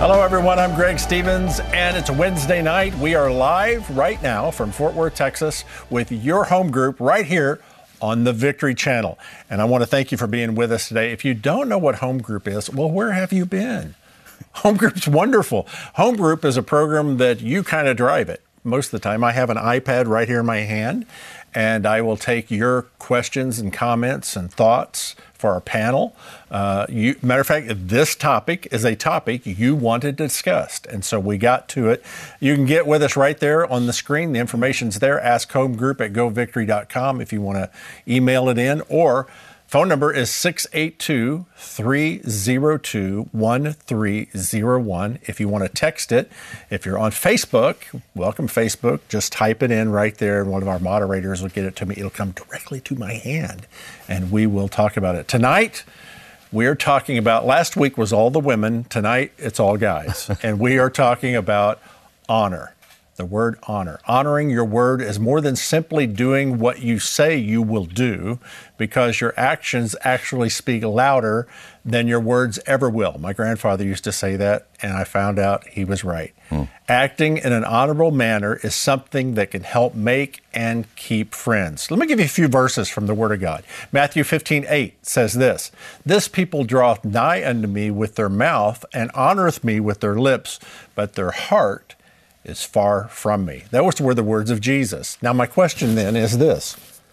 Hello, everyone. I'm Greg Stevens, and it's a Wednesday night. We are live right now from Fort Worth, Texas, with your home group right here on the Victory Channel. And I want to thank you for being with us today. If you don't know what home group is, well, where have you been? Home group's wonderful. Home group is a program that you kind of drive it. Most of the time, I have an iPad right here in my hand, and I will take your questions and comments and thoughts for our panel. Matter of fact, this topic is a topic you wanted discussed, and so we got to it. You can get with us right there on the screen. The information's there. Ask home group at govictory.com if you want to email it in, or phone number is 682-302-1301 if you want to text it. If you're on Facebook, welcome Facebook. Just type it in right there, and one of our moderators will get it to me. It'll come directly to my hand, and we will talk about it. Tonight, we're talking about, last week was all the women. Tonight, it's all guys. And we are talking about honor. The word honor. Honoring your word is more than simply doing what you say you will do, because your actions actually speak louder than your words ever will. My grandfather used to say that, and I found out he was right. Acting in an honorable manner is something that can help make and keep friends. Let me give you a few verses from the Word of God. Matthew 15:8 says this: "This people draweth nigh unto me with their mouth, and honoreth me with their lips, but their heart is far from me." Those were the words of Jesus. Now, my question then is this: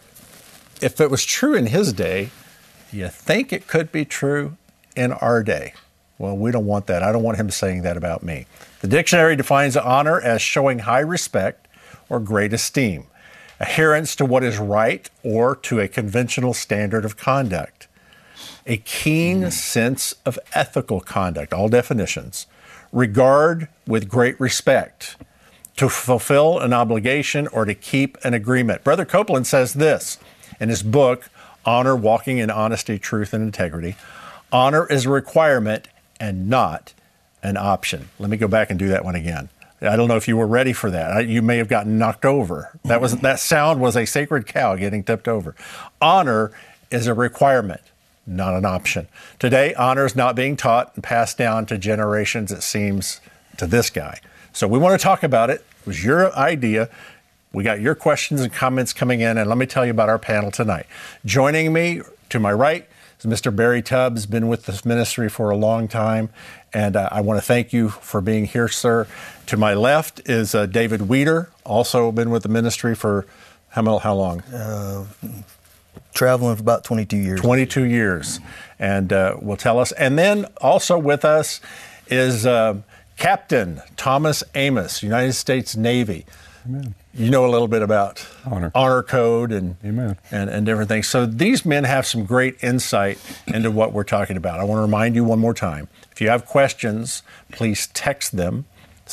if it was true in his day, do you think it could be true in our day? Well, we don't want that. I don't want him saying that about me. The dictionary defines honor as showing high respect or great esteem, adherence to what is right or to a conventional standard of conduct, a keen sense of ethical conduct, all definitions, regard with great respect, to fulfill an obligation or to keep an agreement. Brother Copeland says this in his book, Honor, Walking in Honesty, Truth, and Integrity: honor is a requirement and not an option. Let me go back and do that one again. I don't know if you were ready for that. You may have gotten knocked over. That sound was a sacred cow getting tipped over. Honor is a requirement, not an option. Today, honor is not being taught and passed down to generations, it seems, to this guy. So we want to talk about it. It was your idea. We got your questions and comments coming in, and let me tell you about our panel tonight. Joining me to my right is Mr. Barry Tubbs, been with this ministry for a long time, and I want to thank you for being here, sir. To my left is David Weeder, also been with the ministry for how long? Traveling for about 22 years. 22 years, and will tell us. And then also with us is Captain Thomas Amos, United States Navy. Amen. You know a little bit about honor code and different things. So these men have some great insight into what we're talking about. I want to remind you one more time, if you have questions, please text them,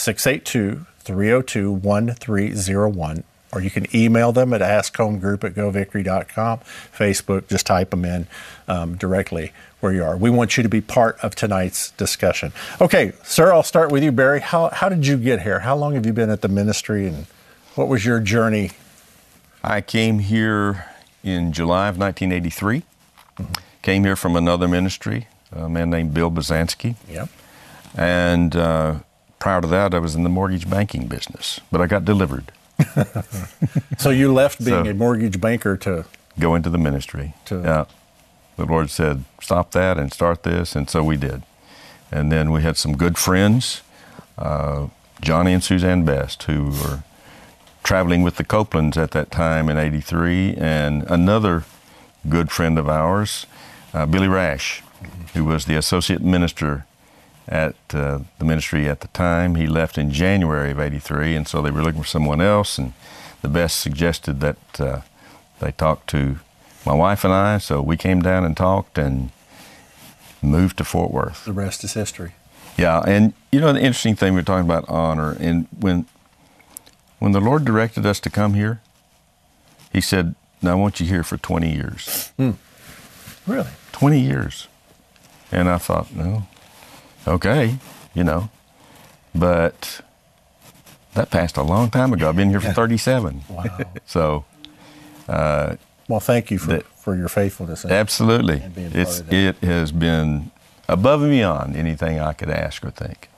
682-302-1301. Or you can email them at askhomegroup@govictory.com. Facebook, just type them in directly where you are. We want you to be part of tonight's discussion. Okay, sir, I'll start with you, Barry. How did you get here? How long have you been at the ministry, and what was your journey? I came here in July of 1983. Came here from another ministry, a man named Bill Bazansky. Yep. And prior to that, I was in the mortgage banking business, but I got delivered. So you left being a mortgage banker to go into the ministry. Yeah. The Lord said, stop that and start this, and so we did. And then we had some good friends, Johnny and Suzanne Best, who were traveling with the Copelands at that time in '83, and another good friend of ours, Billy Rash, who was the associate minister at the ministry at the time. He left in January of '83, and so they were looking for someone else, and the Best suggested that they talk to my wife and I, so we came down and talked and moved to Fort Worth. The rest is history. Yeah, and you know, the interesting thing, we're talking about honor, and when the Lord directed us to come here, He said, "Now I want you here for 20 years. Really? 20 years. And I thought, no, okay, you know, but that passed a long time ago. I've been here for 37. Wow. So, well, thank you for your faithfulness. Absolutely. And being part of that. It has been above and beyond anything I could ask or think.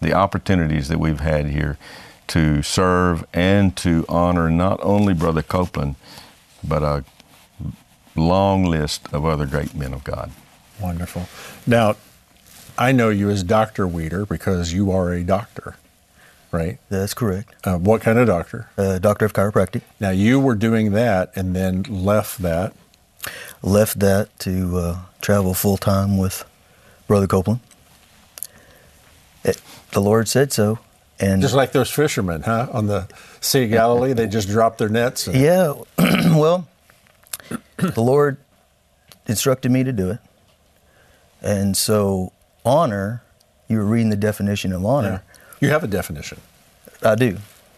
the opportunities that we've had here to serve and to honor not only Brother Copeland, but a long list of other great men of God. Wonderful. Now, I know you as Dr. Weeder because you are a doctor, right? That's correct. What kind of doctor? Doctor of chiropractic. Now, you were doing that and then left that. Left that to travel full-time with Brother Copeland. The Lord said so. And just like those fishermen, huh? On the Sea of Galilee, they just dropped their nets. Yeah. Well, the Lord instructed me to do it. And so honor, you were reading the definition of honor. Yeah. You have a definition. I do.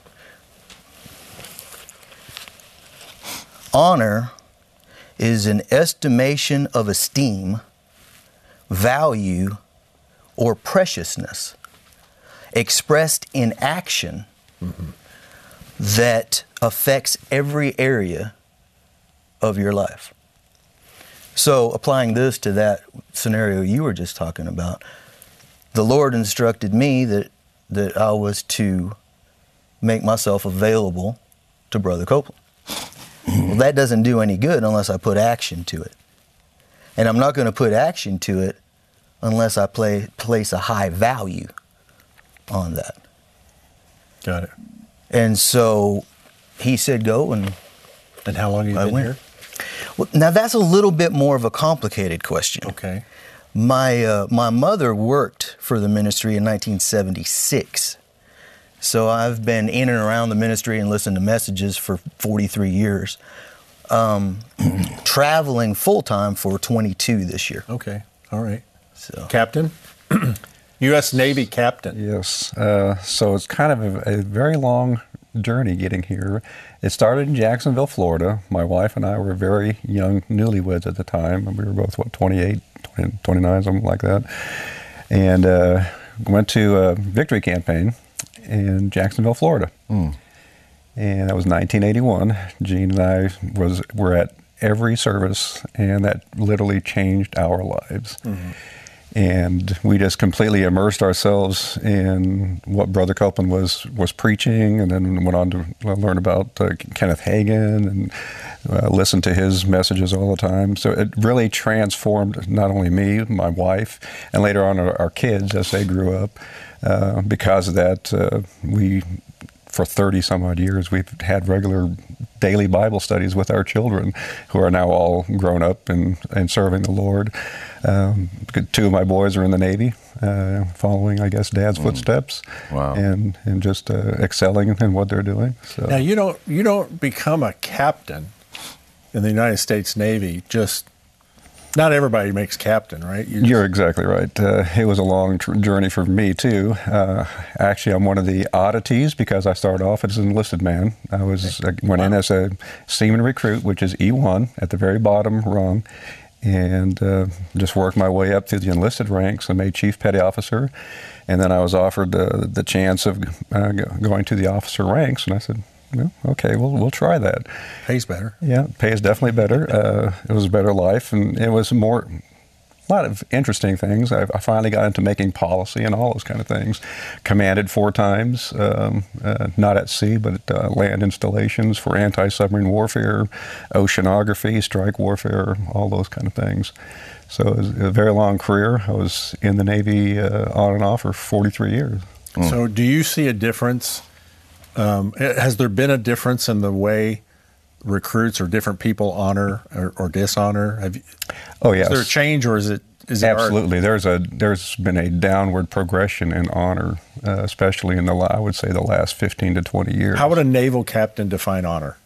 Honor is an estimation of esteem, value, or preciousness expressed in action that affects every area of your life. So applying this to that scenario you were just talking about, the Lord instructed me that I was to make myself available to Brother Copeland. Well, that doesn't do any good unless I put action to it. And I'm not going to put action to it unless I place a high value on that. Got it. And so he said go, and how long have you been here? Well, now that's a little bit more of a complicated question. Okay. My mother worked for the ministry in 1976. So I've been in and around the ministry and listened to messages for 43 years. Traveling full-time for 22 this year. Okay. All right. So. Captain? U.S. Navy captain. Yes. So it's kind of a very long journey getting here. It started in Jacksonville, Florida. My wife and I were very young newlyweds at the time. We were both, 28, 29, something like that. And went to a victory campaign in Jacksonville, Florida. And that was 1981. Gene and I were at every service, and that literally changed our lives. And we just completely immersed ourselves in what Brother Copeland was preaching, and then went on to learn about Kenneth Hagin and listen to his messages all the time. So it really transformed not only me, my wife, and later on our kids as they grew up. Because of that, for 30 some odd years, we've had regular daily Bible studies with our children, who are now all grown up and serving the Lord. Two of my boys are in the Navy, following, I guess, Dad's footsteps. Wow. And just excelling in what they're doing. So. Now, you don't become a captain in the United States Navy just. Not everybody makes captain, right? You're exactly right. It was a long journey for me, too. Actually, I'm one of the oddities because I started off as an enlisted man. I went in as a seaman recruit, which is E1 at the very bottom rung, and just worked my way up through the enlisted ranks. I made chief petty officer, and then I was offered the chance of going to the officer ranks, and I said, well, okay, we'll try that. Pays better. Yeah, pays definitely better. It was a better life, and it was a lot of interesting things. I finally got into making policy and all those kind of things. Commanded 4 times, not at sea, but at land installations for anti-submarine warfare, oceanography, strike warfare, all those kind of things. So it was a very long career. I was in the Navy on and off for 43 years. So do you see a difference? Has there been a difference in the way recruits or different people honor or dishonor? Oh, yes. Is there a change, or is it absolutely? There's been a downward progression in honor, especially in I would say the last 15 to 20 years. How would a naval captain define honor?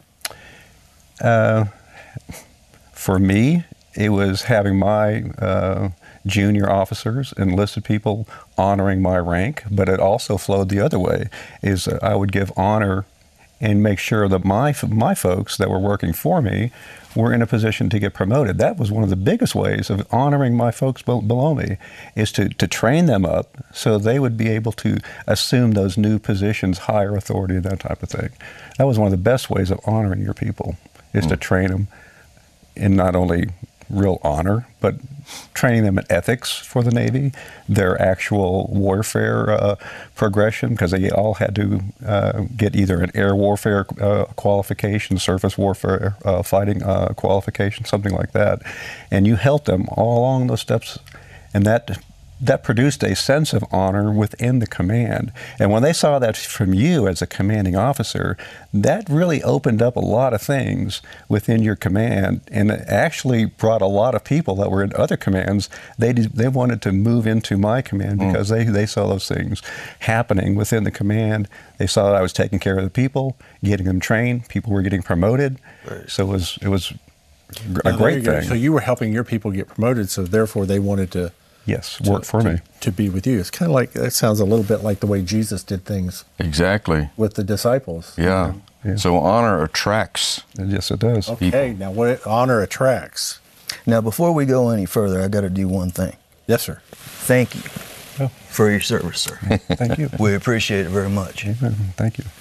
For me, it was having my junior officers, enlisted people, honoring my rank, but it also flowed the other way. I would give honor and make sure that my folks that were working for me were in a position to get promoted. That was one of the biggest ways of honoring my folks below me, is to train them up so they would be able to assume those new positions, higher authority, that type of thing. That was one of the best ways of honoring your people, is to train them in not only real honor, but training them in ethics for the Navy, their actual warfare progression, because they all had to get either an air warfare qualification, surface warfare fighting qualification, something like that. And you helped them all along those steps, and that produced a sense of honor within the command. And when they saw that from you as a commanding officer, that really opened up a lot of things within your command, and it actually brought a lot of people that were in other commands. They wanted to move into my command because they saw those things happening within the command. They saw that I was taking care of the people, getting them trained. People were getting promoted. Right. So it was a great thing. So you were helping your people get promoted, so therefore they wanted to work for me. To be with you. It's kind of like, that sounds a little bit like the way Jesus did things. Exactly. With the disciples. Yeah. Yeah. So honor attracts. Yes, it does. Okay, now what honor attracts. Now, before we go any further, I got to do one thing. Yes, sir. Thank you for your service, sir. Thank you. We appreciate it very much. Amen. Thank you.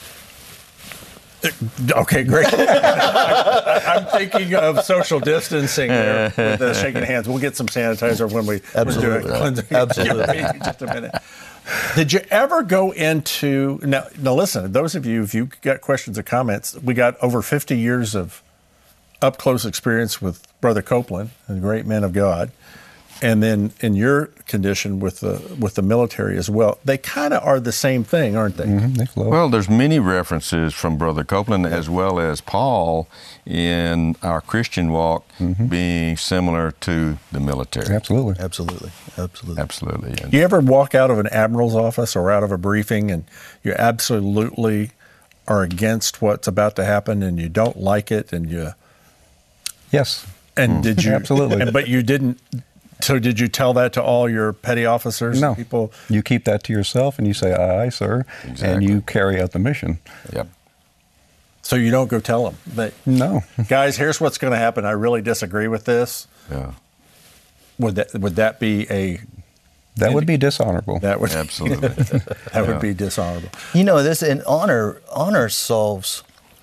Okay, great. I'm thinking of social distancing there with the shaking hands. We'll get some sanitizer when we do it. Absolutely. Just a minute. Did you ever go into, now listen, those of you, if you got questions or comments, we got over 50 years of up-close experience with Brother Copeland, a great man of God. And then in your condition with the military as well, they kind of are the same thing, aren't they? Mm-hmm, they flow. Well, there's many references from Brother Copeland as well as Paul in our Christian walk being similar to the military. Absolutely. Absolutely. Absolutely. Absolutely. And Do you ever walk out of an admiral's office or out of a briefing and you absolutely are against what's about to happen and you don't like it and you... Yes. And did you... Absolutely. But you didn't... So did you tell that to all your petty officers? No. People? You keep that to yourself and you say, aye, sir, and you carry out the mission. Yep. So you don't go tell them. But no. Guys, here's what's going to happen. I really disagree with this. Yeah. Would that be a... That would be dishonorable. That would Absolutely. that would be dishonorable. You know, this in honor solves,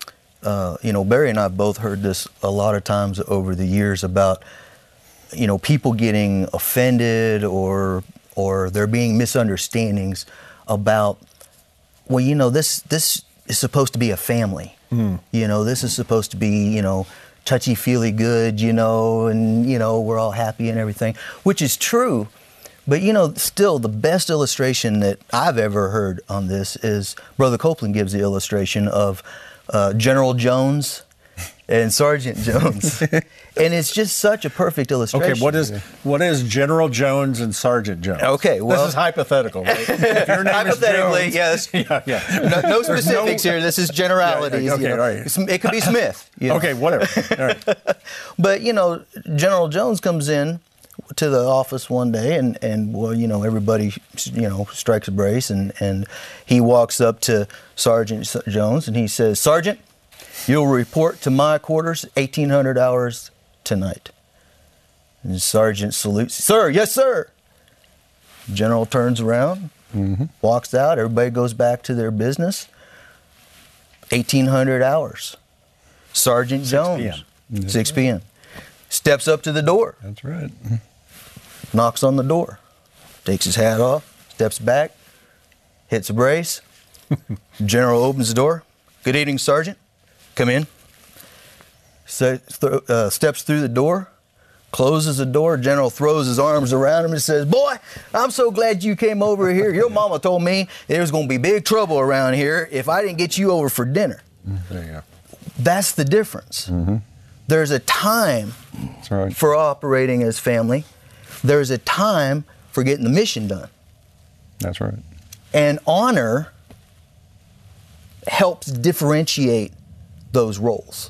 Barry and I both heard this a lot of times over the years about, people getting offended or there being misunderstandings about, this is supposed to be a family. This is supposed to be, touchy-feely good, and, we're all happy and everything, which is true. But, still the best illustration that I've ever heard on this is Brother Copeland gives the illustration of General Jones and Sergeant Jones. And it's just such a perfect illustration. Okay, what is General Jones and Sergeant Jones? Okay, well... This is hypothetical, right? If your name hypothetically, is Jones, yes. Yeah. No specifics here. This is generalities. Yeah, okay, all right. It could be Smith. Okay, whatever. All right. But, General Jones comes in to the office one day and everybody, strikes a brace and he walks up to Sergeant Jones and he says, "Sergeant, you'll report to my quarters 1,800 hours tonight." And Sergeant salutes, "Sir, yes, sir." General turns around, walks out, everybody goes back to their business. 1,800 hours. Sergeant Jones, 6 p.m. Steps up to the door. That's right. Knocks on the door, takes his hat off, steps back, hits a brace. General opens the door. "Good evening, Sergeant. Come in." Steps through the door, closes the door. General throws his arms around him and says, "Boy, I'm so glad you came over here. Your mama told me there was going to be big trouble around here if I didn't get you over for dinner." There you go. That's the difference. There's a time for operating as family. There's a time for getting the mission done. That's right. And honor helps differentiate those roles.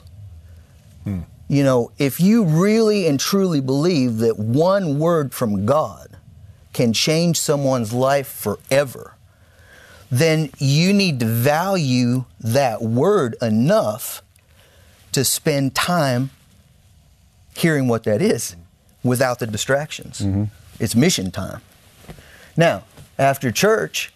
If you really and truly believe that one word from God can change someone's life forever, then you need to value that word enough to spend time hearing what that is without the distractions. It's mission time. Now, after church,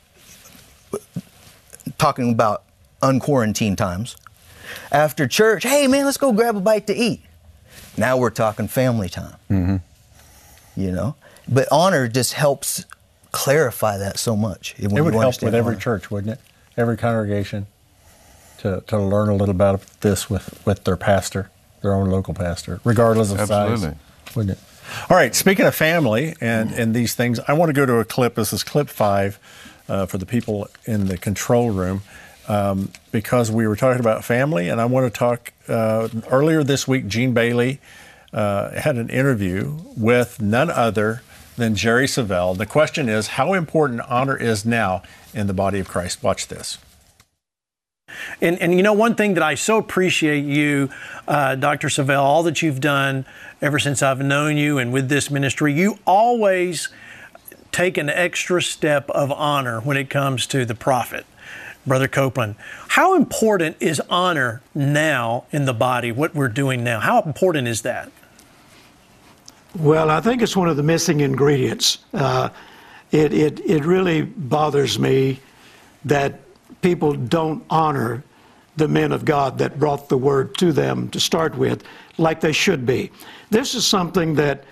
talking about unquarantined times, after church, "Hey man, let's go grab a bite to eat." Now we're talking family time. You know, but honor just helps clarify that so much. It would help with every church, wouldn't it? Every congregation to learn a little about this with their pastor, their own local pastor, regardless of size, wouldn't it? All right, speaking of family and these things, I want to go to a clip. This is clip 5 for the people in the control room because we were talking about family, and I want to talk, earlier this week, Gene Bailey had an interview with none other than Jerry Savelle. The question is how important honor is now in the body of Christ. Watch this. And you know, one thing that I so appreciate you, Dr. Savelle, all that you've done ever since I've known you and with this ministry, you always take an extra step of honor when it comes to the prophet, Brother Copeland. How important is honor now in the body, what we're doing now? How important is that? Well, I think it's one of the missing ingredients. It really bothers me that people don't honor the men of God that brought the word to them to start with, like they should be. This is something that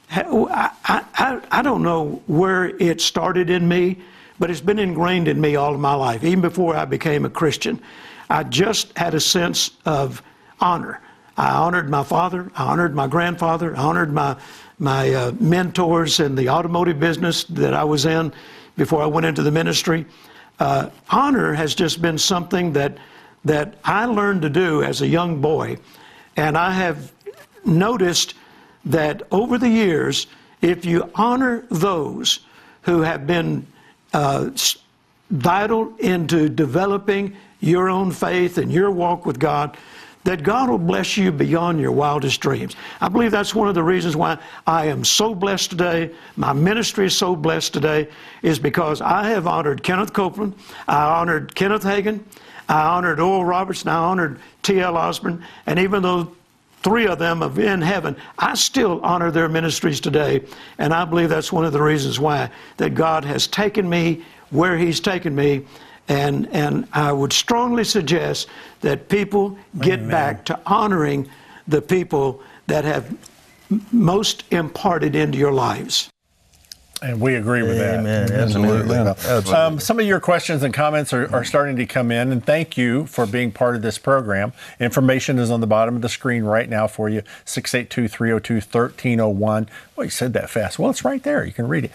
I don't know where it started in me, but it's been ingrained in me all of my life, even before I became a Christian. I just had a sense of honor. I honored my father, I honored my grandfather, I honored my mentors in the automotive business that I was in before I went into the ministry. Honor has just been something that I learned to do as a young boy, and I have noticed that over the years, if you honor those who have been vital into developing your own faith and your walk with God, that God will bless you beyond your wildest dreams. I believe that's one of the reasons why I am so blessed today, my ministry is so blessed today, is because I have honored Kenneth Copeland, I honored Kenneth Hagin, I honored Oral Roberts, and I honored T.L. Osborne, and even though 3 of them are in heaven, I still honor their ministries today, and I believe that's one of the reasons why that God has taken me where He's taken me. And I would strongly suggest that people get back to honoring the people that have most imparted into your lives. And we agree with that. Amen. Absolutely. Absolutely. Some of your questions and comments are starting to come in, and thank you for being part of this program. Information is on the bottom of the screen right now for you, 682-302-1301. Well, you said that fast. Well, it's right there. You can read it.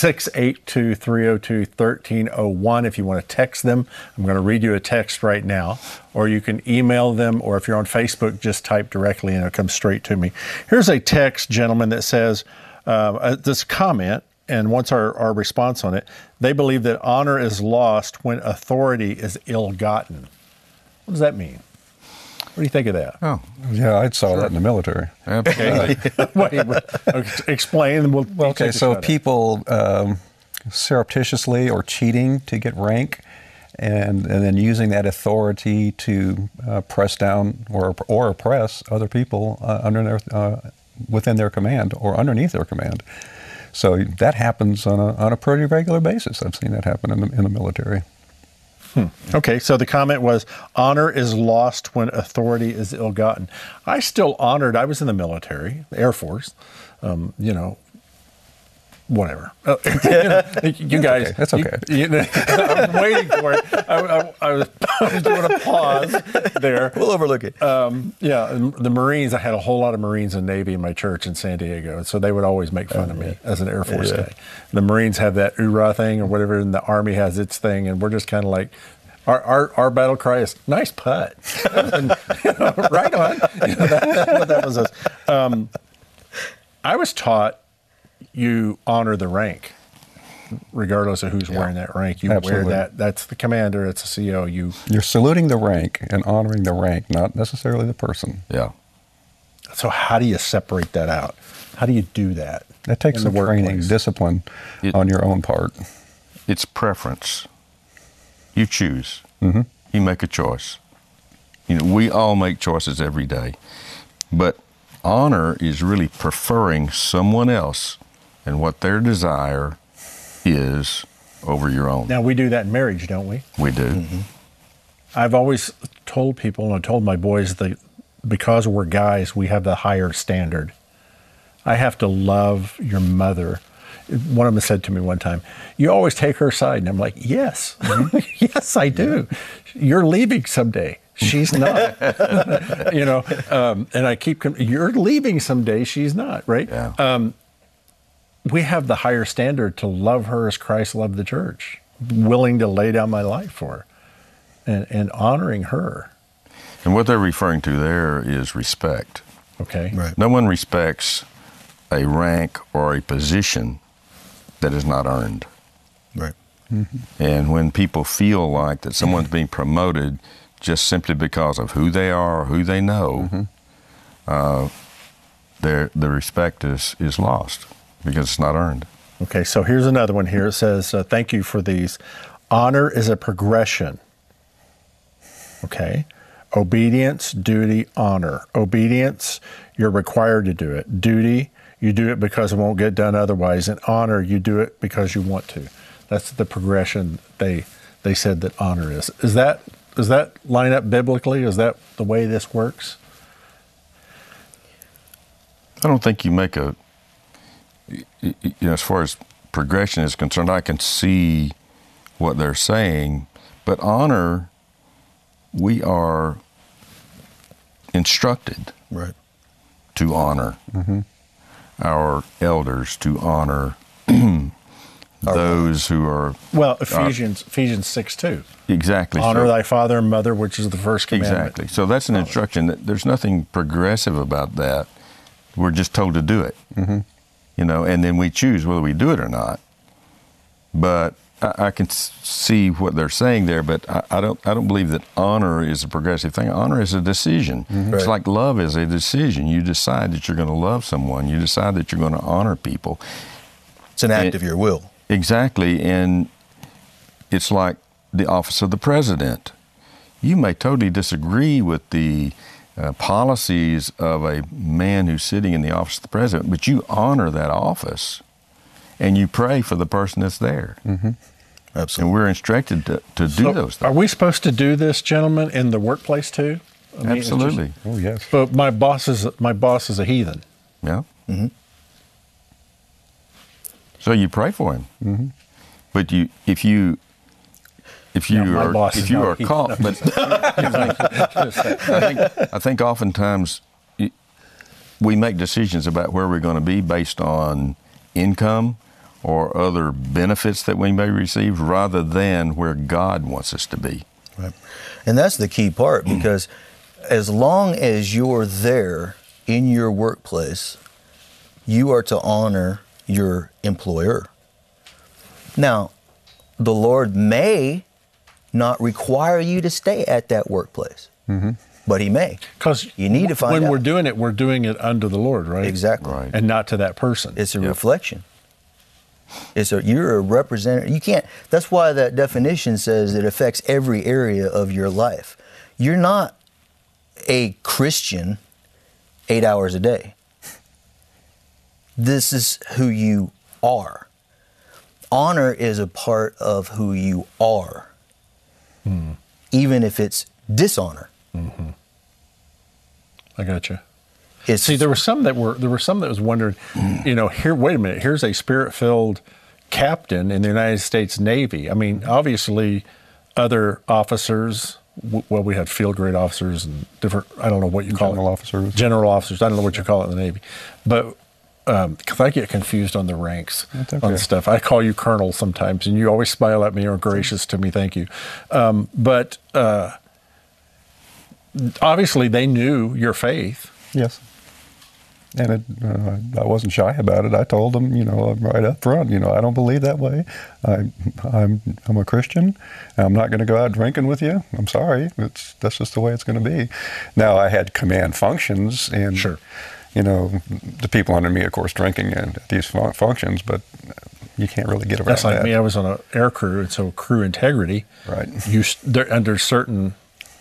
682-302-1301. If you want to text them, I'm going to read you a text right now, or you can email them, or if you're on Facebook, just type directly and it'll come straight to me. Here's a text, gentlemen, that says, this comment, and what's our response on it? They believe that honor is lost when authority is ill-gotten. What does that mean? What do you think of that? Oh, yeah, I saw that in the military. Absolutely. Explain. Well, okay, so people surreptitiously or cheating to get rank, and then using that authority to press down or oppress other people within their command or underneath their command. So that happens on a pretty regular basis. I've seen that happen in the military. Okay, so the comment was, honor is lost when authority is ill-gotten. I still honored, I was in the military, the Air Force, whatever. You guys. Okay. That's okay. I was waiting for it. I was doing a pause there. We'll overlook it. And the Marines, I had a whole lot of Marines and Navy in my church in San Diego, and so they would always make fun of me as an Air Force guy. The Marines have that hoorah thing or whatever, and the Army has its thing, and we're just kind of like, our battle cry is, nice putt. Right on. That's what that was. I was taught you honor the rank, regardless of who's wearing that rank. You wear that. That's the commander. It's a CO. You're saluting the rank and honoring the rank, not necessarily the person. Yeah. So how do you separate that out? How do you do that? That takes some training, discipline on your own part. It's preference. You choose. Mm-hmm. You make a choice. We all make choices every day, but honor is really preferring someone else and what their desire is over your own. Now, we do that in marriage, don't we? We do. Mm-hmm. I've always told people, and I told my boys, the because we're guys, we have the higher standard. I have to love your mother. One of them said to me one time, "You always take her side." And I'm like, "Yes, yes, I do. You're leaving someday. She's not." And I keep, "You're leaving someday. She's not," right? Yeah. We have the higher standard to love her as Christ loved the church, willing to lay down my life for her and honoring her. And what they're referring to there is respect. Okay. Right. No one respects a rank or a position that is not earned. Right. And when people feel like that someone's being promoted just simply because of who they are or who they know, the respect is lost because it's not earned. Okay, so here's another one here. It says, thank you for these. Honor is a progression. Okay. Obedience, duty, honor. Obedience, you're required to do it. Duty, you do it because it won't get done otherwise. And honor, you do it because you want to. That's the progression they said that honor is. Does that line up biblically? Is that the way this works? I don't think you make as far as progression is concerned, I can see what they're saying, but honor, we are instructed to honor our elders, to honor those who are... Well, Ephesians 6:2. Exactly. Honor thy father and mother, which is the first commandment. Exactly. So that's an instruction. There's nothing progressive about that. We're just told to do it. And then we choose whether we do it or not. But I can see what they're saying there, but I don't believe that honor is a progressive thing. Honor is a decision. It's like love is a decision. You decide that you're going to love someone. You decide that you're going to honor people. It's an act of your will. Exactly, and it's like the office of the president. You may totally disagree with the policies of a man who's sitting in the office of the president, but you honor that office and you pray for the person that's there. Absolutely. And we're instructed to do those things. Are we supposed to do this, gentlemen, in the workplace too? I mean, Absolutely. Oh, yes. But my boss is a heathen. Yeah. So you pray for him. But if you are called, but I think oftentimes we make decisions about where we're going to be based on income or other benefits that we may receive rather than where God wants us to be. Right. And that's the key part, because as long as you're there in your workplace, you are to honor your employer. Now, the Lord may not require you to stay at that workplace, but He may. Because you need to find out. When we're doing it unto the Lord, right? Exactly. Right. And not to that person. It's a reflection. You're a representative. You can't. That's why that definition says it affects every area of your life. You're not a Christian 8 hours a day. This is who you are. Honor is a part of who you are, even if it's dishonor. I gotcha. See, there were some that was wondering, here, wait a minute, here's a spirit-filled captain in the United States Navy. I mean, obviously, other officers, we had field grade officers and different, I don't know what you call it. General officers. I don't know what you call it in the Navy. But, because I get confused on the ranks on stuff. I call you Colonel sometimes, and you always smile at me or gracious to me, thank you. But obviously, they knew your faith. Yes. And I wasn't shy about it. I told them, right up front, I don't believe that way. I'm a Christian. I'm not going to go out drinking with you. I'm sorry. That's just the way it's going to be. Now, I had command functions, and the people under me, of course, drinking at these functions, but you can't really get around that. That's like me. I was on an air crew, and so crew integrity. Right. They're under certain.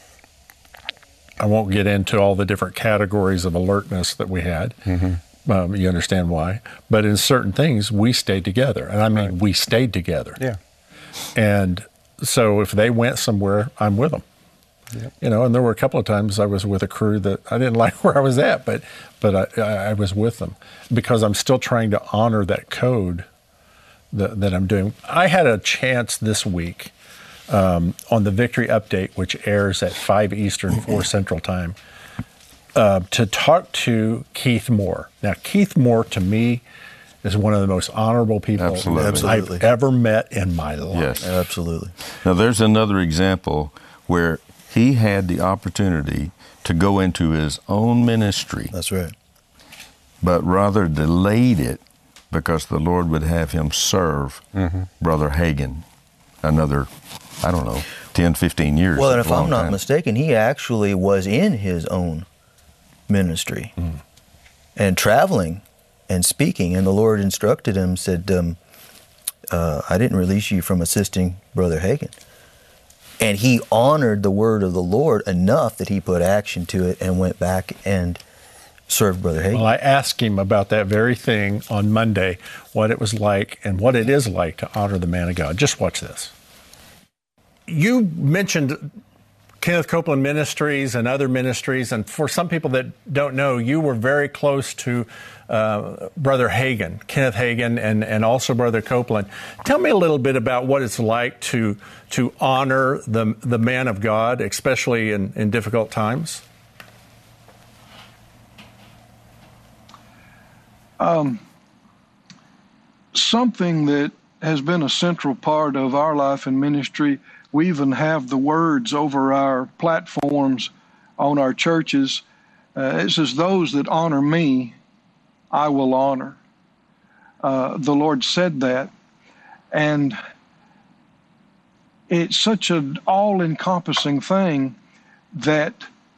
I won't get into all the different categories of alertness that we had. You understand why. But in certain things, we stayed together. And I mean, we stayed together. Yeah. And so if they went somewhere, I'm with them. Yep. You know, and there were a couple of times I was with a crew that I didn't like where I was at, but I was with them because I'm still trying to honor that code that I'm doing. I had a chance this week on the Victory Update, which airs at 5 Eastern, 4 Central Time, to talk to Keith Moore. Now, Keith Moore, to me, is one of the most honorable people Absolutely. I've ever met in my life. Yes. Absolutely. Now, there's another example where he had the opportunity to go into his own ministry, That's right. but rather delayed it because the Lord would have him serve Brother Hagin another, 10, 15 years. Well, and That's if a long I'm not time. mistaken, he actually was in his own ministry and traveling and speaking, and the Lord instructed him, said, I didn't release you from assisting Brother Hagin. And he honored the word of the Lord enough that he put action to it and went back and served Brother Hagin. Well, I asked him about that very thing on Monday, what it was like and what it is like to honor the man of God. Just watch this. You mentioned Kenneth Copeland Ministries and other ministries, and for some people that don't know, you were very close to Brother Hagin, Kenneth Hagin, and also Brother Copeland. Tell me a little bit about what it's like to honor the man of God, especially in difficult times. Something that has been a central part of our life and ministry. We even have the words over our platforms on our churches. It says, "Those that honor me, I will honor." The Lord said that. And it's such an all-encompassing thing that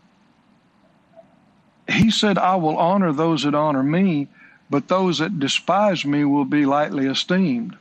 He said, "I will honor those that honor me, but those that despise me will be lightly esteemed."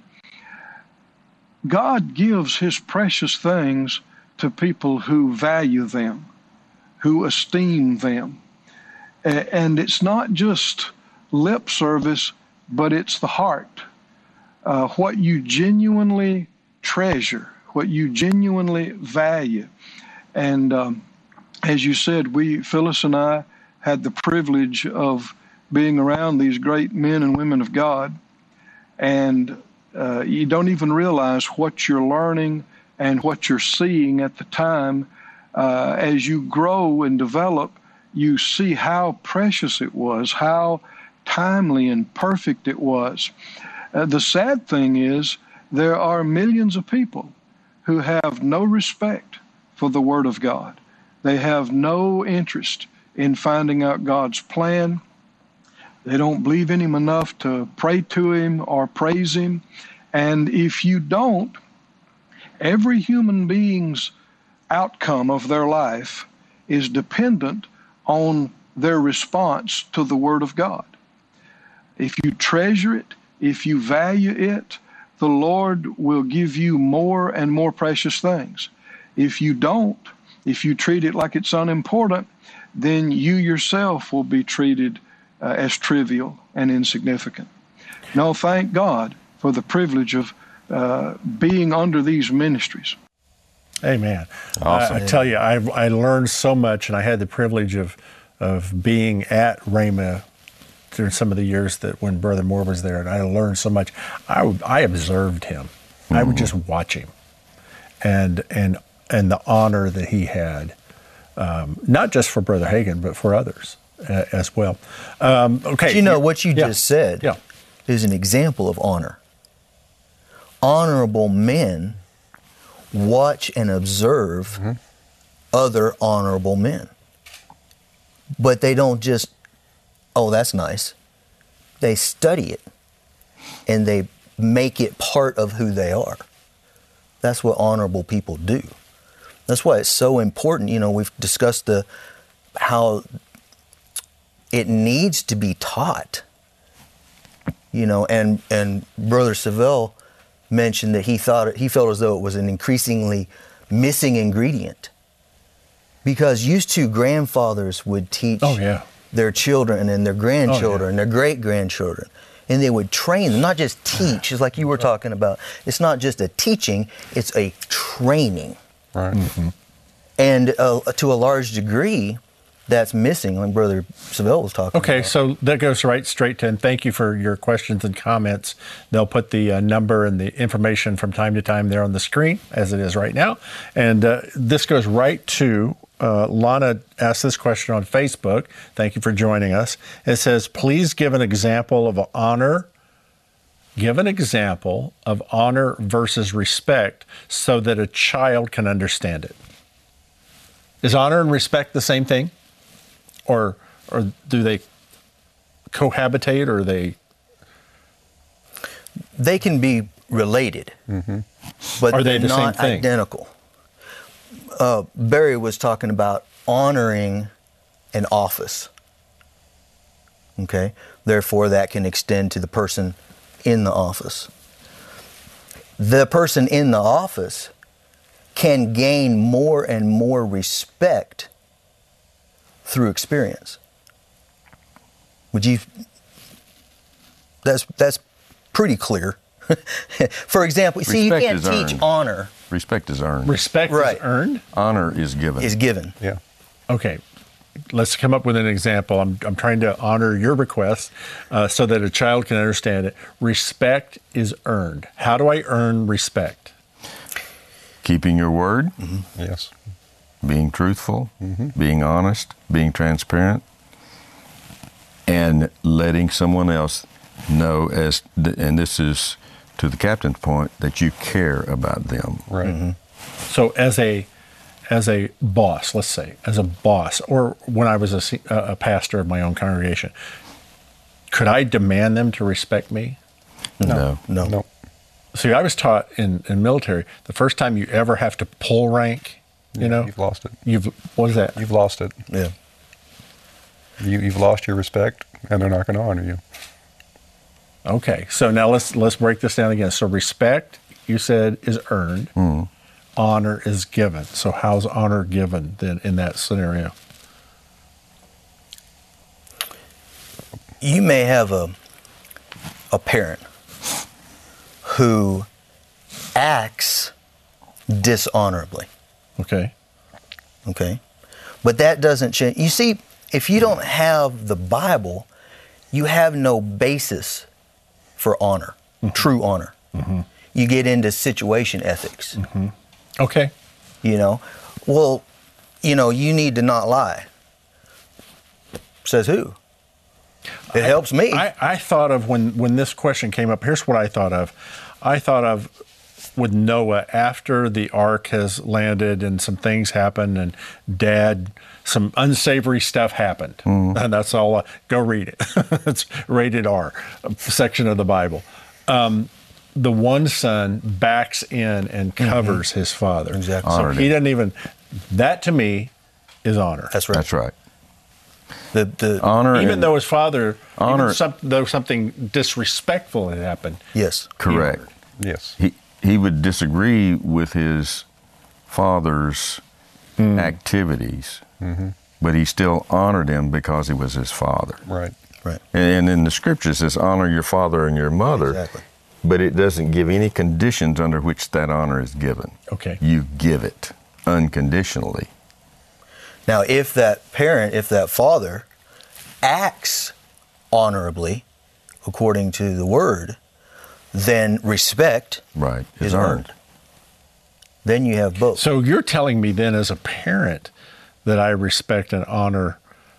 God gives His precious things to people who value them, who esteem them. And it's not just lip service, but it's the heart. What you genuinely treasure, what you genuinely value. And as you said, Phyllis and I, had the privilege of being around these great men and women of God. And you don't even realize what you're learning and what you're seeing at the time. As you grow and develop, you see how precious it was, how timely and perfect it was. The sad thing is there are millions of people who have no respect for the Word of God. They have no interest in finding out God's plan. They don't believe in Him enough to pray to Him or praise Him. And if you don't, every human being's outcome of their life is dependent on their response to the Word of God. If you treasure it, if you value it, the Lord will give you more and more precious things. If you don't, if you treat it like it's unimportant, then you yourself will be treated as trivial and insignificant. No, thank God for the privilege of being under these ministries. Amen. Awesome. I tell you, I learned so much, and I had the privilege of being at Rhema during some of the years that when Brother Moore was there, and I learned so much. I observed him. I would just watch him, and the honor that he had, not just for Brother Hagin, but for others as well. Okay. You know, what you just said Yeah. is an example of honor. Honorable men watch and observe other honorable men. But they don't just, oh, that's nice. They study it and they make it part of who they are. That's what honorable people do. That's why it's so important. You know, we've discussed how it needs to be taught. You know, and Brother Savelle mentioned that he felt as though it was an increasingly missing ingredient. Because used to grandfathers would teach their children and their grandchildren and their great-grandchildren. And they would train them, not just teach, it's like you were talking about. It's not just a teaching, it's a training. Right. And to a large degree, that's missing, like Brother Savelle was talking about. Okay, so that goes right straight to, and thank you for your questions and comments. They'll put the number and the information from time to time there on the screen, as it is right now. And this goes right to, Lana asked this question on Facebook. Thank you for joining us. It says, please give an example of honor. Give an example of honor versus respect so that a child can understand it. Is honor and respect the same thing? Or do they cohabitate, or they can be related, but are they they're the same not thing? identical. Barry was talking about honoring an office. Okay, therefore that can extend to the person in the office. The person in the office can gain more and more respect through experience. Would you? That's pretty clear. For example, see, you can't teach honor. Respect is earned. Respect is earned? Honor is given. Is given. Yeah. Okay. Let's come up with an example. I'm trying to honor your request so that a child can understand it. Respect is earned. How do I earn respect? Keeping your word. Yes. Being truthful, being honest, being transparent, and letting someone else know, and this is to the captain's point, that you care about them. Right. So as a boss, let's say, as a boss, or when I was a pastor of my own congregation, could I demand them to respect me? No. See, I was taught in military, the first time you ever have to pull rank, You've lost it. What is that? You've lost it. Yeah. You've lost your respect, and they're not going to honor you. Okay, so now let's break this down again. So respect, you said, is earned. Honor is given. So how's honor given then in that scenario? You may have a parent who acts dishonorably. Okay. Okay? But that doesn't change. You see, if you don't have the Bible, you have no basis for honor, true honor. You get into situation ethics. Okay. Well, you need to not lie. Says who? It helps me. I thought of when this question came up, here's what I thought of. I thought of with Noah, after the ark has landed and some things happen, and some unsavory stuff happened. And that's all. Go read it. It's rated R, section of the Bible. The one son backs in and covers his father. Exactly. So he doesn't even, that to me is honor. That's right. That's right. The honor, even though his father, honor, though something disrespectful had happened. Yes. Correct. Yes. He would disagree with his father's activities, but he still honored him because he was his father. Right. Right. And in the scriptures, it says, honor your father and your mother. Exactly. But it doesn't give any conditions under which that honor is given. Okay. You give it unconditionally. Now, if that father acts honorably, according to the word, then respect is earned. Then you have both. So you're telling me then, as a parent, that I respect and honor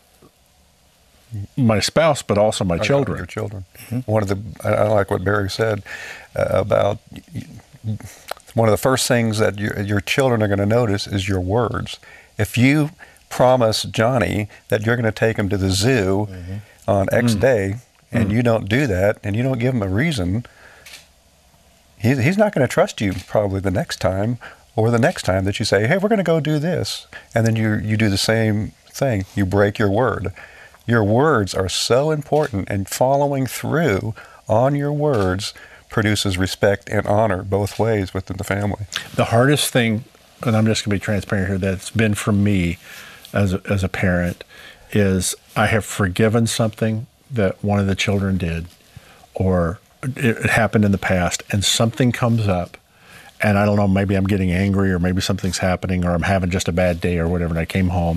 my spouse, but also my children. Your children. I like what Barry said about one of the first things that your children are going to notice is your words. If you promise Johnny that you're going to take him to the zoo on X day, and you don't do that, and you don't give him a reason, he's not going to trust you probably the next time, or the next time that you say, hey, we're going to go do this, and then you do the same thing. You break your word. Your words are so important, and following through on your words produces respect and honor both ways within the family. The hardest thing, and I'm just going to be transparent here, that's been for me as a parent, is I have forgiven something that one of the children did, or it happened in the past, and something comes up, and I don't know, maybe I'm getting angry or maybe something's happening or I'm having just a bad day or whatever, and I came home,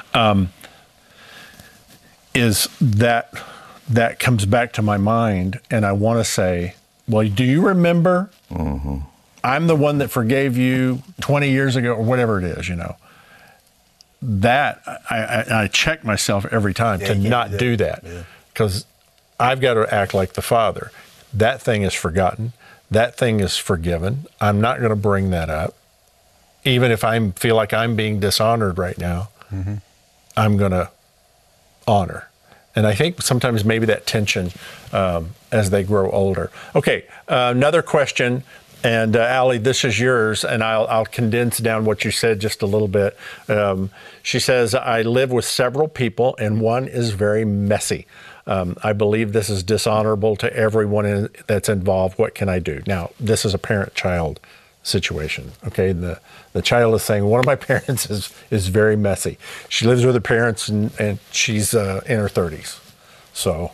is that comes back to my mind, and I want to say, well, do you remember? Mm-hmm. I'm the one that forgave you 20 years ago or whatever it is, That, I check myself every time to not do that, because I've got to act like the Father. That thing is forgotten. That thing is forgiven. I'm not going to bring that up. Even if I feel like I'm being dishonored right now, I'm going to honor. And I think sometimes maybe that tension as they grow older. Okay, another question. And Allie, this is yours, and I'll condense down what you said just a little bit. She says, I live with several people, and one is very messy. I believe this is dishonorable to everyone that's involved. What can I do? Now, this is a parent-child situation, okay? The child is saying, one of my parents is very messy. She lives with her parents, and she's in her 30s. So,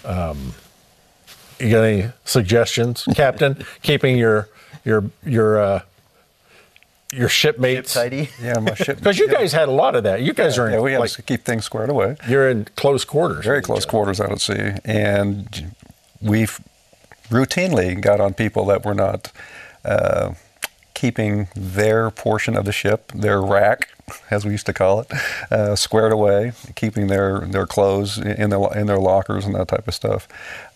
you got any suggestions, Captain? Keeping your shipmates tidy. Yeah, my ship. Because you guys had a lot of that. You guys are in, we had to keep things squared away. You're in close quarters. Very close quarters out at sea, and we've routinely got on people that were not keeping their portion of the ship, their rack, as we used to call it, squared away, keeping their clothes in their lockers and that type of stuff.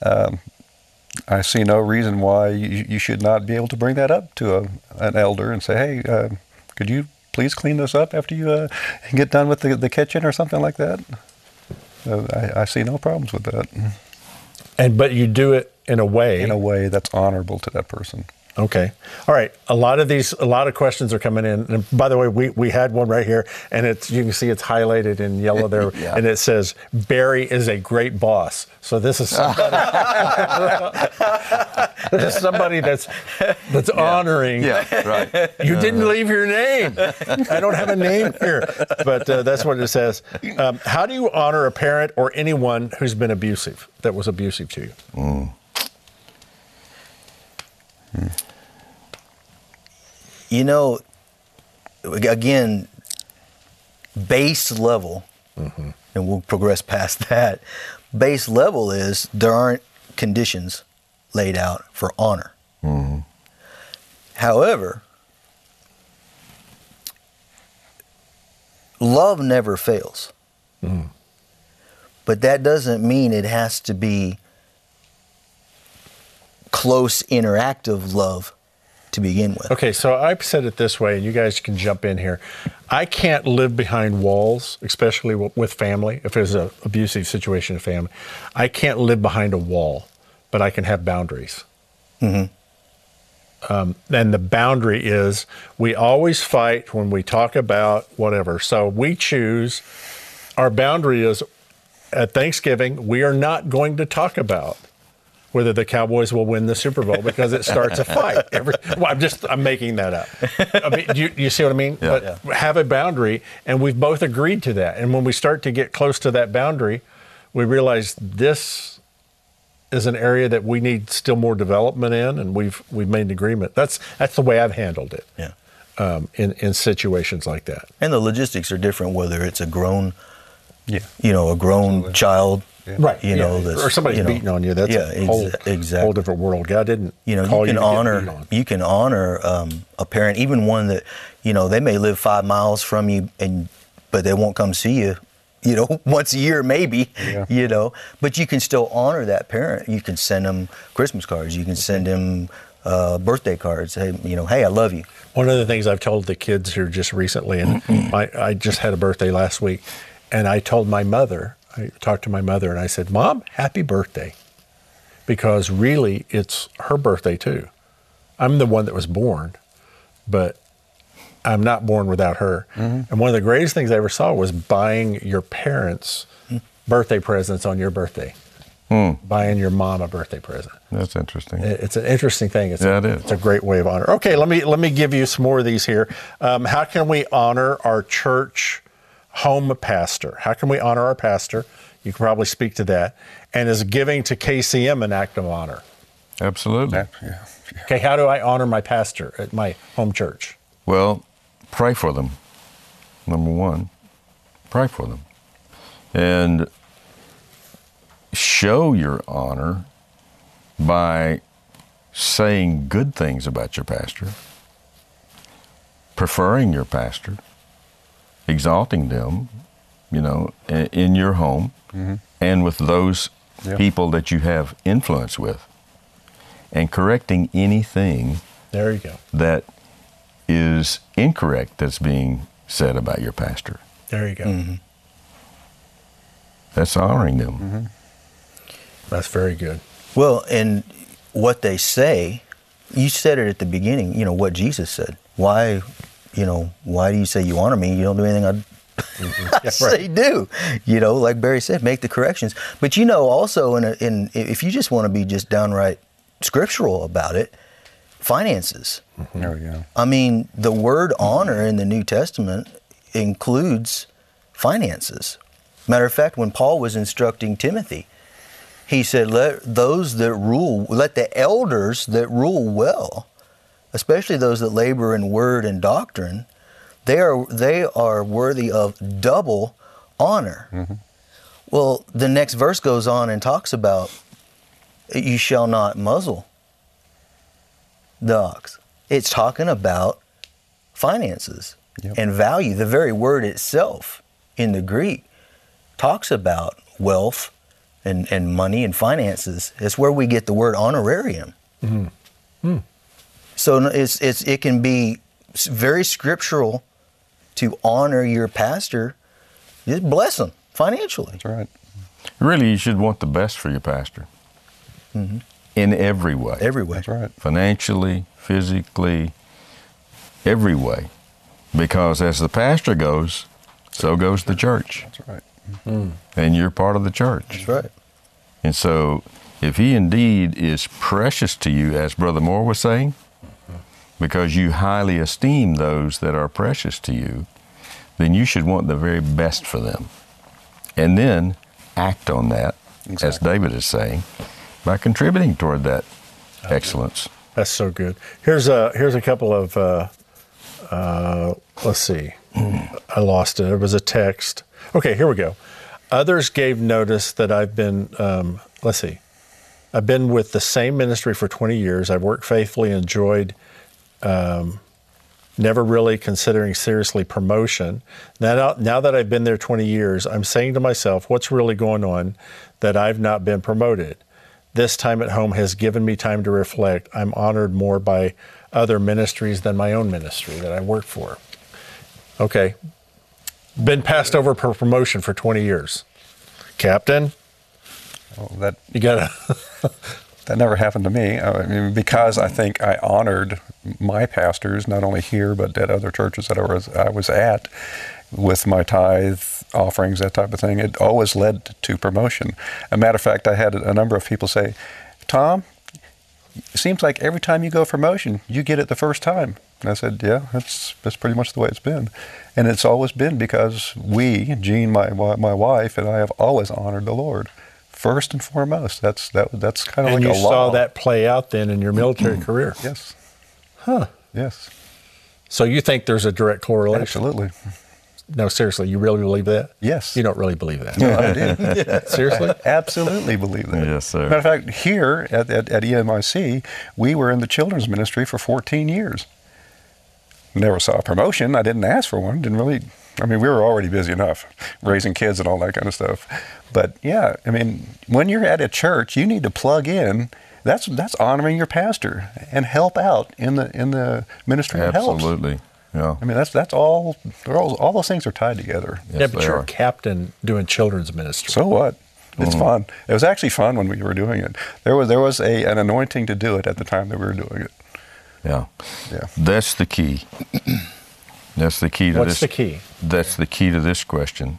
I see no reason why you should not be able to bring that up to an elder and say, hey, could you please clean this up after you get done with the kitchen or something like that? I see no problems with that. But you do it in a way that's honorable to that person. Okay. All right. A lot of questions are coming in. And by the way, we had one right here, and you can see it's highlighted in yellow there, and it says, Barry is a great boss. So this is somebody, that's honoring. Yeah, right. You didn't leave your name. I don't have a name here, but that's what it says. How do you honor a parent or anyone who's been abusive, that was abusive to you? Again, base level, and we'll progress past that. Base level is there aren't conditions laid out for honor. However, love never fails. But that doesn't mean it has to be close, interactive love to begin with. Okay, so I've said it this way, and you guys can jump in here. I can't live behind walls, especially with family, if there's an abusive situation in family. I can't live behind a wall, but I can have boundaries. And the boundary is, we always fight when we talk about whatever. So we choose, our boundary is, at Thanksgiving, we are not going to talk about whether the Cowboys will win the Super Bowl, because it starts a fight. I'm making that up. I mean, you see what I mean? Yeah. But have a boundary, and we've both agreed to that. And when we start to get close to that boundary, we realize this is an area that we need still more development in, and we've made an agreement. That's the way I've handled it. In situations like that. And the logistics are different, whether it's a grown, a grown child. Right, that's, or somebody's beating on you. That's a whole different world. God didn't. Call you can honor a parent, even one that they may live 5 miles from you, but they won't come see you. Once a year maybe. But you can still honor that parent. You can send them Christmas cards. You can send them birthday cards. Hey, hey, I love you. One of the things I've told the kids here just recently, and I just had a birthday last week, and I told my mother. I talked to my mother and I said, Mom, happy birthday. Because really, it's her birthday too. I'm the one that was born, but I'm not born without her. And one of the greatest things I ever saw was buying your parents birthday presents on your birthday. Buying your mom a birthday present. That's interesting. It's an interesting thing. It is. It's a great way of honor. Okay, let me give you some more of these here. How can we honor our church home pastor? How can we honor our pastor? You can probably speak to that. And is giving to KCM an act of honor? Absolutely. Yeah. Okay, how do I honor my pastor at my home church? Well, pray for them. Number one, pray for them. And show your honor by saying good things about your pastor, preferring your pastor, exalting them, in your home and with those people that you have influence with, and correcting anything there you go that is incorrect that's being said about your pastor. There you go. That's honoring them. That's very good. Well, and what they say, you said it at the beginning, what Jesus said. Why do you say you honor me? You don't do anything I say do. Like Barry said, make the corrections. But also if you just want to be just downright scriptural about it, finances. There we go. I mean, the word honor in the New Testament includes finances. Matter of fact, when Paul was instructing Timothy, he said, let the elders that rule well, especially those that labor in word and doctrine, they are worthy of double honor. Well, the next verse goes on and talks about, you shall not muzzle the ox. It's talking about finances and value. The very word itself in the Greek talks about wealth and money and finances. It's where we get the word honorarium. So it can be very scriptural to honor your pastor. Just bless them financially. That's right. Really, you should want the best for your pastor. In every way. Every way. That's right. Financially, physically, every way. Because as the pastor goes, so goes the church. That's right. And you're part of the church. That's right. And so if he indeed is precious to you, as Brother Moore was saying, because you highly esteem those that are precious to you, then you should want the very best for them. And then act on that, as David is saying, by contributing toward that excellence. That's so good. Here's a couple of, let's see. I lost it. It was a text. Okay, here we go. Others gave notice that I've been, I've been with the same ministry for 20 years. I've worked faithfully, enjoyed, never really considering seriously promotion. Now that I've been there 20 years, I'm saying to myself, what's really going on that I've not been promoted? This time at home has given me time to reflect. I'm honored more by other ministries than my own ministry that I work for. Okay. Been passed over for promotion for 20 years. Captain? Well, you gotta... That never happened to me. I mean, because I think I honored my pastors, not only here, but at other churches that I was at, with my tithe offerings, that type of thing. It always led to promotion. As a matter of fact, I had a number of people say, Tom, it seems like every time you go for promotion, you get it the first time. And I said, yeah, that's pretty much the way it's been. And it's always been because we, Jean, my wife, and I have always honored the Lord. First and foremost, that's kind of like a law. And you saw that play out then in your military career. Yes. Huh. Yes. So you think there's a direct correlation? Absolutely. No, seriously, you really believe that? Yes. You don't really believe that? No, I do. Seriously? I absolutely believe that. Yes, sir. Matter of fact, here at EMIC, we were in the children's ministry for 14 years. Never saw a promotion. I didn't ask for one. We were already busy enough raising kids and all that kind of stuff. But yeah, when you're at a church, you need to plug in. That's honoring your pastor and help out in the ministry that helps. Absolutely. Yeah. That's all those things are tied together. Yes, Yeah, but you're are. a captain doing children's ministry. So what? It's fun. It was actually fun when we were doing it. There was an anointing to do it at the time that we were doing it. Yeah. Yeah. That's the key. That's the key to this. What's the key? That's the key to this question.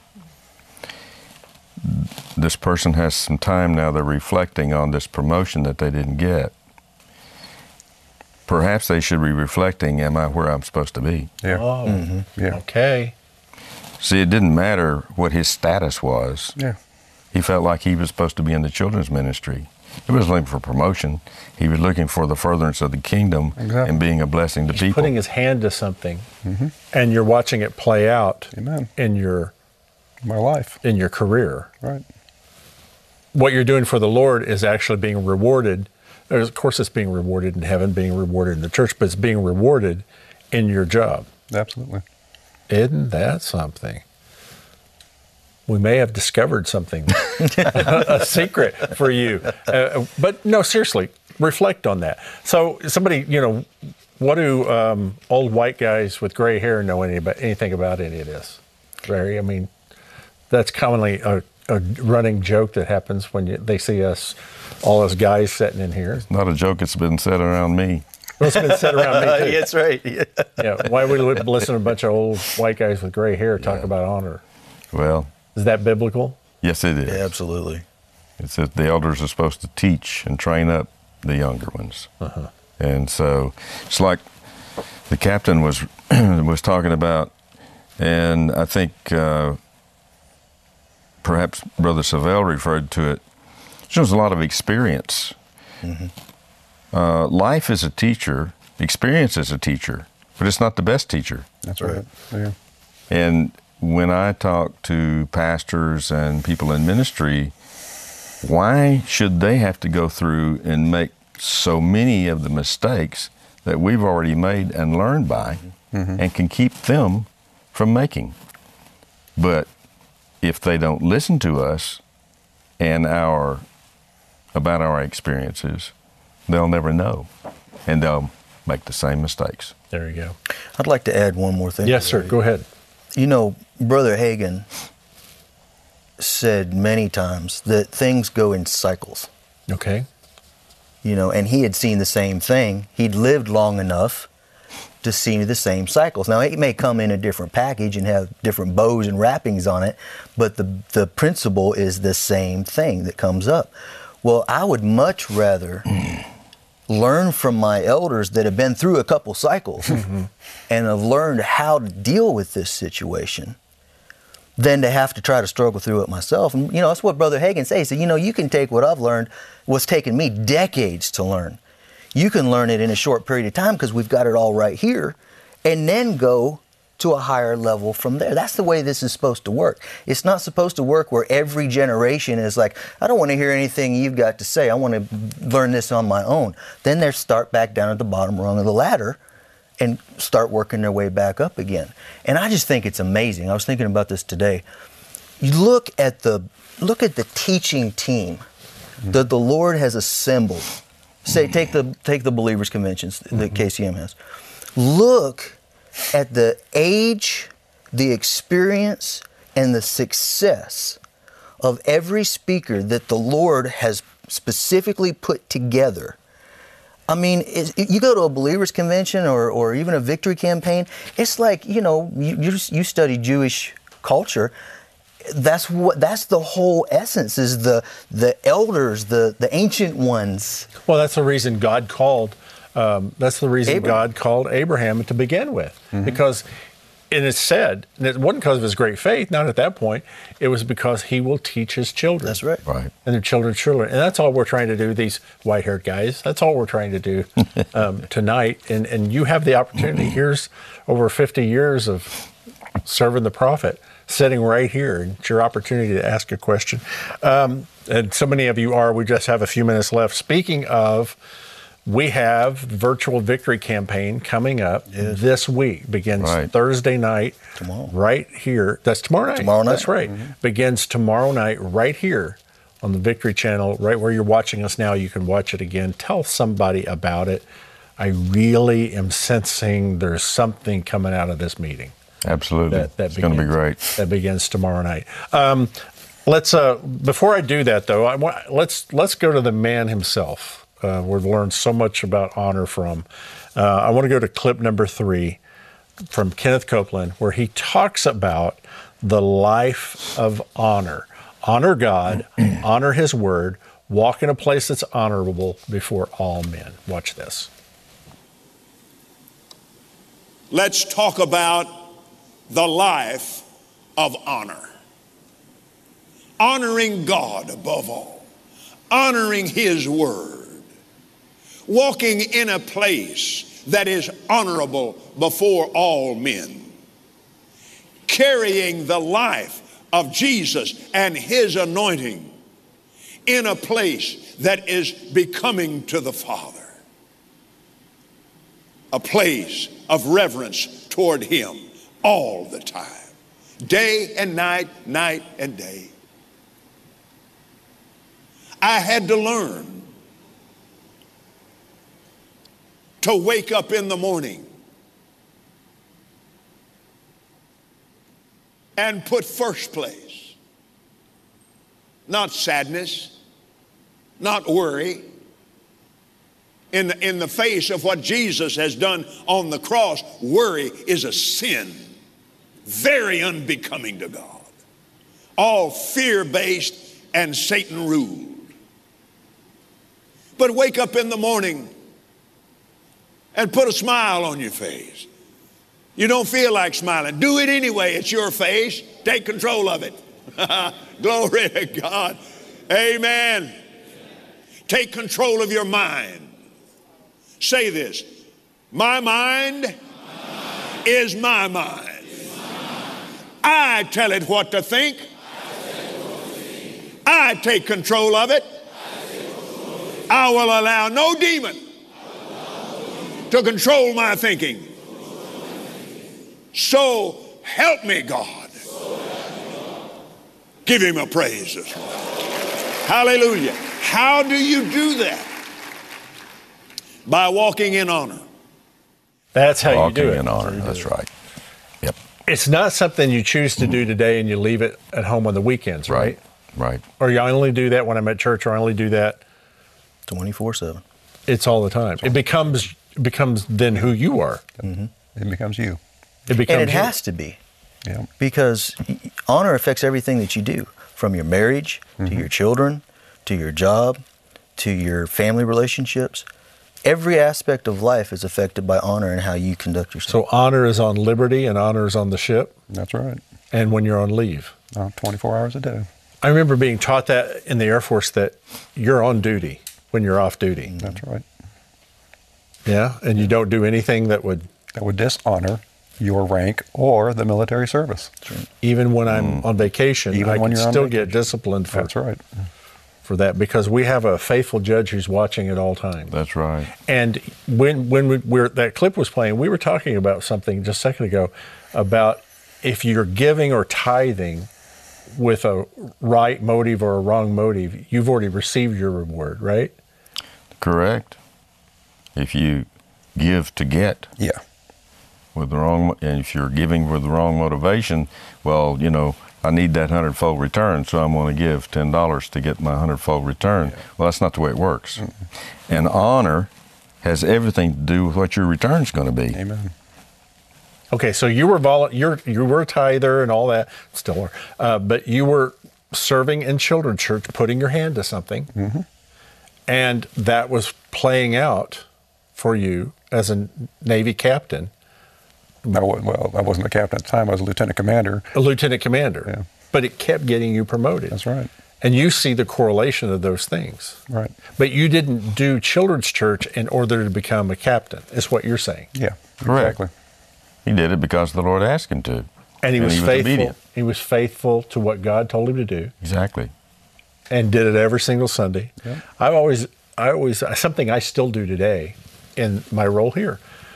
This person has some time now. They're reflecting on this promotion that they didn't get. Perhaps they should be reflecting, am I where I'm supposed to be? Yeah. Oh, Yeah. okay. See, it didn't matter what his status was. Yeah. He felt like he was supposed to be in the children's ministry. He wasn't looking for promotion. He was looking for the furtherance of the kingdom and being a blessing to people. Putting his hand to something, and you're watching it play out in my life, in your career. Right. What you're doing for the Lord is actually being rewarded. Of course, it's being rewarded in heaven, being rewarded in the church, but it's being rewarded in your job. Absolutely. Isn't that something? We may have discovered something, a secret for you. But no, seriously, reflect on that. So somebody, what do old white guys with gray hair know anything about any of this? Larry, I mean, that's commonly a running joke that happens when they see us, all us guys sitting in here. It's not a joke. It's been said around me. Well, it's been said around me, too. That's right. Yeah. Why would we listen to a bunch of old white guys with gray hair talk about honor? Well, is that biblical? Yes, it is. Yeah, absolutely. It's that the elders are supposed to teach and train up the younger ones. And so it's like the captain was talking about, and I think perhaps Brother Savelle referred to it. Shows a lot of experience. Life is a teacher, experience is a teacher, but it's not the best teacher. That's right. Yeah. And when I talk to pastors and people in ministry, why should they have to go through and make so many of the mistakes that we've already made and learned by and can keep them from making? But if they don't listen to us and about our experiences, they'll never know, and they'll make the same mistakes. There you go. I'd like to add one more thing. Yes, sir. Go ahead. Brother Hagin said many times that things go in cycles. Okay. And he had seen the same thing. He'd lived long enough to see the same cycles. Now, it may come in a different package and have different bows and wrappings on it, but the principle is the same thing that comes up. Well, I would much rather learn from my elders that have been through a couple cycles and have learned how to deal with this situation than to have to try to struggle through it myself. And, that's what Brother Hagin says. He said, you can take what I've learned, what's taken me decades to learn. You can learn it in a short period of time because we've got it all right here, and then go to a higher level from there. That's the way this is supposed to work. It's not supposed to work where every generation is like, I don't want to hear anything you've got to say. I want to learn this on my own. Then they start back down at the bottom rung of the ladder and start working their way back up again. And I just think it's amazing. I was thinking about this today. You look at the teaching team that the Lord has assembled. Say, take the believers conventions that KCM has. Look at the age, the experience, and the success of every speaker that the Lord has specifically put together. I mean, you go to a believers convention or even a victory campaign, it's like, you study Jewish culture. That's the whole essence, is the elders, the ancient ones. Well, that's the reason God called God called Abraham to begin with, because, and it's said, and it wasn't because of his great faith, not at that point. It was because he will teach his children. That's right. Right. And their children's children. And that's all we're trying to do, these white-haired guys. That's all we're trying to do tonight. And you have the opportunity. Here's over 50 years of serving the prophet sitting right here. And it's your opportunity to ask a question. And so many of you are. We just have a few minutes left. Speaking of, we have virtual victory campaign coming up this week. Begins Thursday night. Tomorrow. Right here. That's tomorrow night. Tomorrow night. That's right. Begins tomorrow night right here on the Victory Channel, right where you're watching us now. You can watch it again. Tell somebody about it. I really am sensing there's something coming out of this meeting. Absolutely. It's going to be great. That begins tomorrow night. Let's before I do that though, let's go to the man himself. We've learned so much about honor from. I want to go to clip number 3 from Kenneth Copeland, where he talks about the life of honor. Honor God, honor His word, walk in a place that's honorable before all men. Watch this. Let's talk about the life of honor. honoring God above all, honoring His Word, walking in a place that is honorable before all men, carrying the life of Jesus and His anointing in a place that is becoming to the Father, a place of reverence toward Him all the time, day and night, night and day. I had to learn to wake up in the morning and put first place, not sadness, not worry. In the face of what Jesus has done on the cross, worry is a sin, very unbecoming to God, all fear-based and Satan-ruled. But wake up in the morning and put a smile on your face. You don't feel like smiling. Do it anyway. It's your face. Take control of it. Glory to God. Amen. Take control of your mind. Say this. My mind is my mind. I tell it what to think. I take control of it. I will allow no demon to control my thinking. So help me, God. Give Him a praise this morning. Hallelujah. How do you do that? By walking in honor. That's how Walking you do it. in honor. That's right. Yep. It's not something you choose to do today and you leave it at home on the weekends, right? Right. Or you only do that when I'm at church, or I only do that 24/7. It's all the time. It becomes then who you are. Mm-hmm. It becomes you. It becomes And it you. has to be. Yeah. Because honor affects everything that you do, from your marriage to your children, to your job, to your family relationships. Every aspect of life is affected by honor and how you conduct yourself. So honor is on liberty and honor is on the ship. That's right. And when you're on leave. 24 hours a day. I remember being taught that in the Air Force, that you're on duty when you're off duty. That's right. Yeah, and you don't do anything that would dishonor your rank or the military service. Even when I'm on vacation, Even I when can you're on still vacation. get disciplined for, That's right. for that, because we have a faithful judge who's watching at all times. That's right. And when that clip was playing, we were talking about something just a second ago about if you're giving or tithing with a right motive or a wrong motive, you've already received your reward, right? Correct. If you give to get. Yeah. With the wrong, and if you're giving with the wrong motivation, well, you know, I need that 100-fold return, so I'm going to give $10 to get my 100-fold return. Yeah. Well, that's not the way it works. Mm-hmm. And honor has everything to do with what your return's going to be. Amen. Okay, so you were you were a tither and all that, still are, but you were serving in children's church, putting your hand to something, and that was playing out for you as a Navy captain. I wasn't a captain at the time. I was a lieutenant commander. A lieutenant commander. Yeah. But it kept getting you promoted. That's right. And you see the correlation of those things. Right. But you didn't do children's church in order to become a captain, is what you're saying. Yeah, correct. Exactly. He did it because the Lord asked him to. And he was faithful. Obedient. He was faithful to what God told him to do. Exactly. And did it every single Sunday. Yeah. I always, something I still do today in my role here.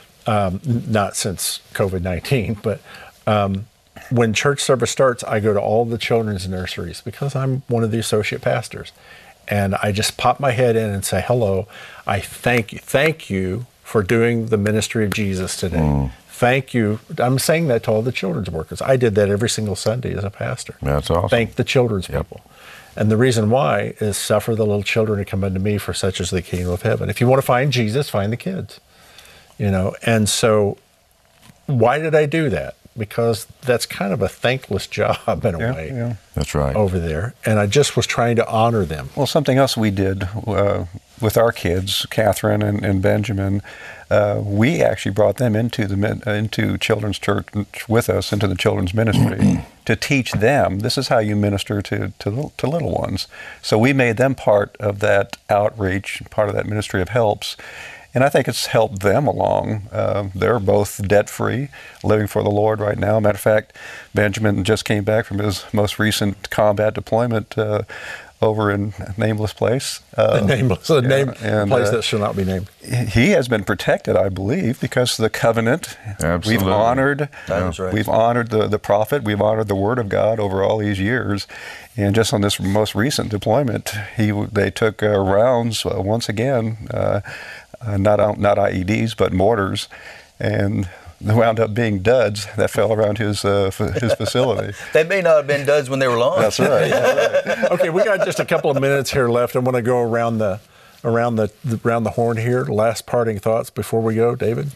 Not since COVID-19, but when church service starts, I go to all the children's nurseries because I'm one of the associate pastors. And I just pop my head in and say, hello, I thank you for doing the ministry of Jesus today. Thank you. I'm saying that to all the children's workers. I did that every single Sunday as a pastor. That's awesome. Thank the children's people. And the reason why is suffer the little children to come unto me, for such is the kingdom of heaven. If you want to find Jesus, find the kids. You know, and so why did I do that? Because that's kind of a thankless job in a way. Yeah. That's right. Over there. And I just was trying to honor them. Well, something else we did with our kids, Catherine and Benjamin, we actually brought them into children's church with us, into the children's ministry, to teach them this is how you minister to little ones. So we made them part of that outreach, part of that ministry of helps. And I think it's helped them along. They're both debt-free, living for the Lord right now. Matter of fact, Benjamin just came back from his most recent combat deployment over in a nameless place. Place that shall not be named. He has been protected, I believe, because of the covenant. Absolutely. We've honored. That's right. We've honored the prophet. We've honored the Word of God over all these years. And just on this most recent deployment, they took rounds once again. Not IEDs, but mortars, and they wound up being duds that fell around his facility. They may not have been duds when they were launched. That's right. Okay, we got just a couple of minutes here left. I want to go around the horn here. Last parting thoughts before we go, David.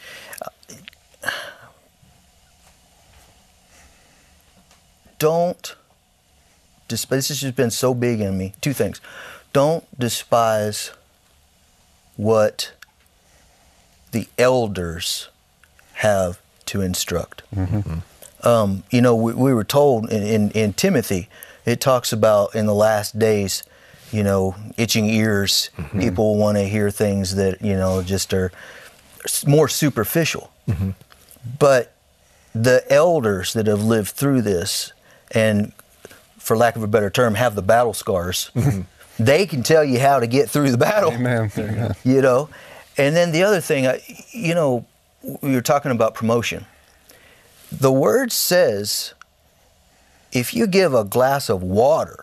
This has just been so big in me. Two things. Don't despise what the elders have to instruct. Mm-hmm. We were told in Timothy, it talks about in the last days, itching ears. Mm-hmm. People want to hear things that, just are more superficial. Mm-hmm. But the elders that have lived through this, and for lack of a better term, have the battle scars, mm-hmm. they can tell you how to get through the battle. Amen. And then the other thing, we were talking about promotion. The word says, if you give a glass of water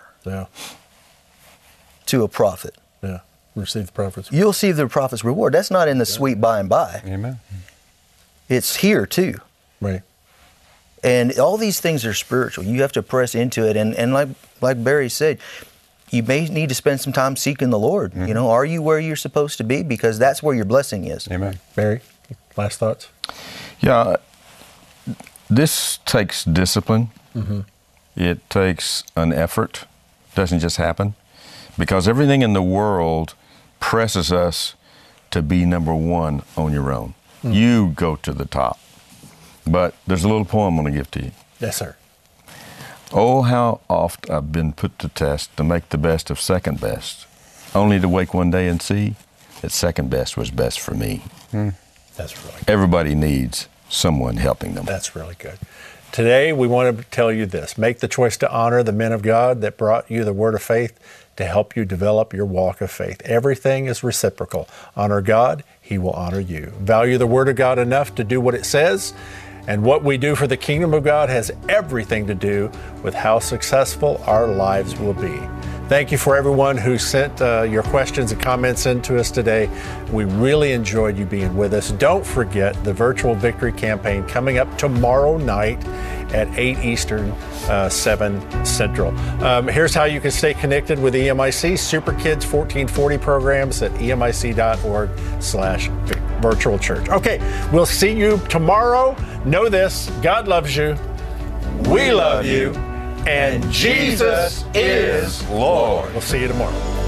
to a prophet, receive the prophet's you'll see the prophet's reward. That's not in the sweet by and by. Amen. It's here too. Right. And all these things are spiritual. You have to press into it. And like Barry said, you may need to spend some time seeking the Lord. Mm-hmm. Are you where you're supposed to be? Because that's where your blessing is. Amen. Barry, last thoughts? Yeah, this takes discipline. Mm-hmm. It takes an effort. It doesn't just happen. Because everything in the world presses us to be number one on your own. Mm-hmm. You go to the top. But there's a little poem I'm going to give to you. Yes, sir. Oh, how oft I've been put to test to make the best of second best, only to wake one day and see that second best was best for me. That's really good. Everybody needs someone helping them. That's really good. Today, we want to tell you this. Make the choice to honor the men of God that brought you the word of faith to help you develop your walk of faith. Everything is reciprocal. Honor God, He will honor you. Value the word of God enough to do what it says. And what we do for the kingdom of God has everything to do with how successful our lives will be. Thank you for everyone who sent your questions and comments in to us today. We really enjoyed you being with us. Don't forget the Virtual Victory Campaign coming up tomorrow night at 8 Eastern, 7 Central. Here's how you can stay connected with EMIC. Super Kids 1440 programs at emic.org/virtual church. Okay, we'll see you tomorrow. Know this, God loves you, we love you, and Jesus is Lord. We'll see you tomorrow.